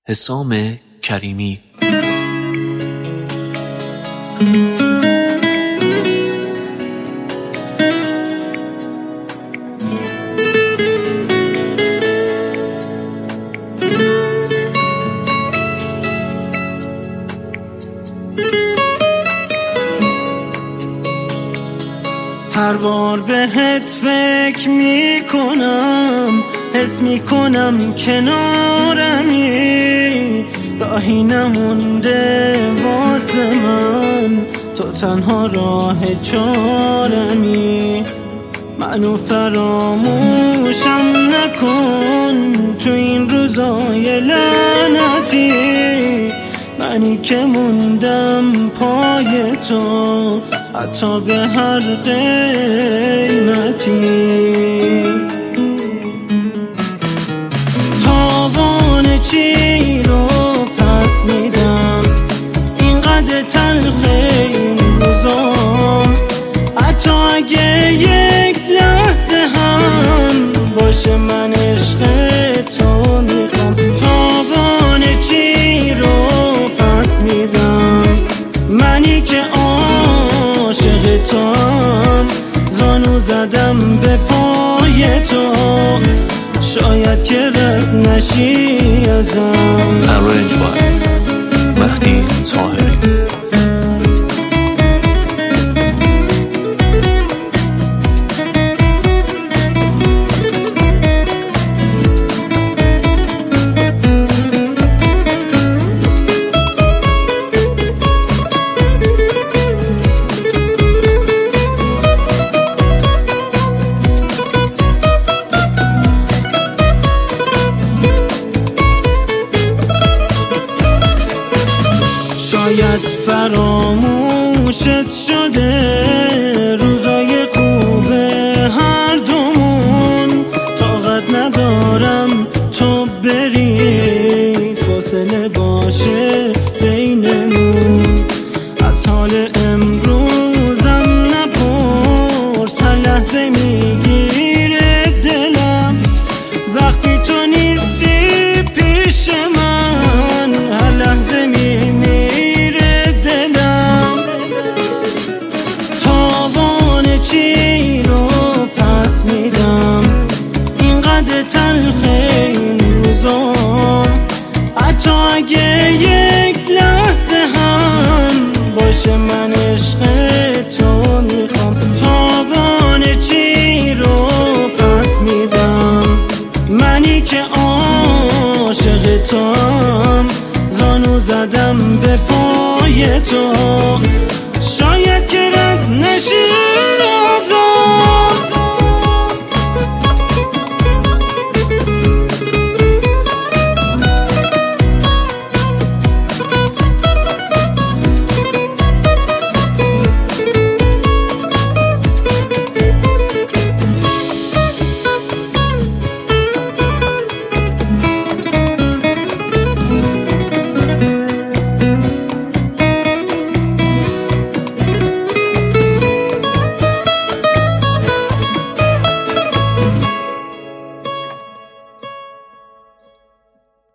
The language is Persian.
حسام کریمی. هر بار بهت فکر میکنم، حس میکنم کنارمی، راهی نمونده واسه من، تو تنها راه چارمی. منو فراموشم نکن تو این روزای لعنتی، منی که موندم پای تو حتی به هر قیمتی. تاوان چی رو پس میدم، اینقدر تلخه این روزام، حتی اگه یک لحظه هم باشه من عشق تو میخوام. تاوان چی رو پس میدم، منی که عاشق توام، زانو زدم به پای تو، شاید که رد نشی ازم. Arrange by مهدی طاهری. شاید فراموشت شده روزای خوب هر دومون، طاقت ندارم تو بری، فاصله باشه بینمون. از حال امروزم نپرس، هر لحظه میگیره دلم وقتی تو نیستی پیش من، هر لحظه چی رو پس میدم، اینقدر تلخه این روزام، حتی اگه یک لحظه هم باشه من عشق تو میخوام. تاوان چی رو پس میدم، منی که عاشق توام، زانو زدم به پای تو، شاید که رد نشی